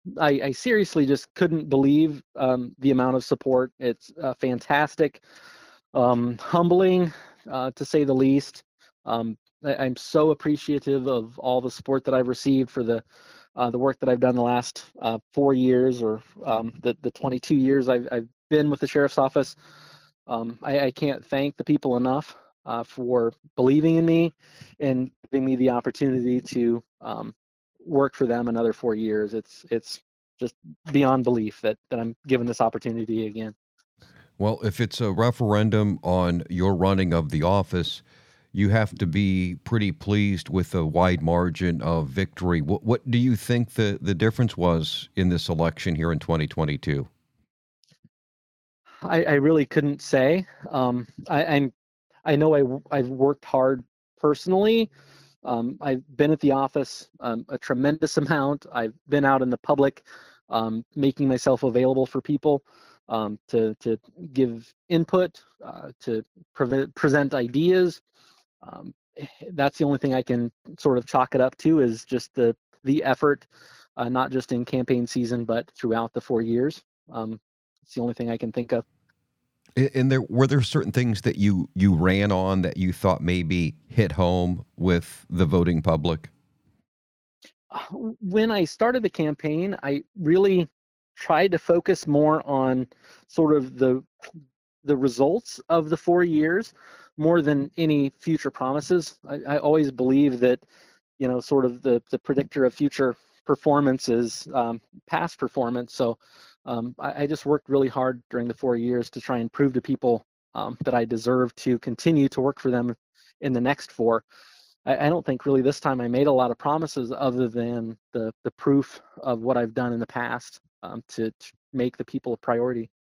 I seriously just couldn't believe the amount of support. It's fantastic, humbling, to say the least. I'm so appreciative of all the support that I've received for the work that I've done the last 4 years, or the 22 years I've been with the sheriff's office. I can't thank the people enough for believing in me and giving me the opportunity to work for them another 4 years. It's just beyond belief that I'm given this opportunity again. Well, if it's a referendum on your running of the office, you have to be pretty pleased with a wide margin of victory. What do you think the difference was in this election here in 2022? I really couldn't say. I know I've worked hard personally. I've been at the office a tremendous amount. I've been out in the public, making myself available for people, to give input, to present ideas. Um, that's the only thing I can sort of chalk it up to, is just the effort, not just in campaign season, but throughout the 4 years. It's the only thing I can think of. And there were there certain things that you ran on that you thought maybe hit home with the voting public? When I started the campaign, I really tried to focus more on sort of the results of the 4 years more than any future promises. I always believe that, sort of the predictor of future performance is past performance. So I just worked really hard during the 4 years to try and prove to people that I deserve to continue to work for them in the next four. I don't think really this time I made a lot of promises other than the proof of what I've done in the past, to make the people a priority.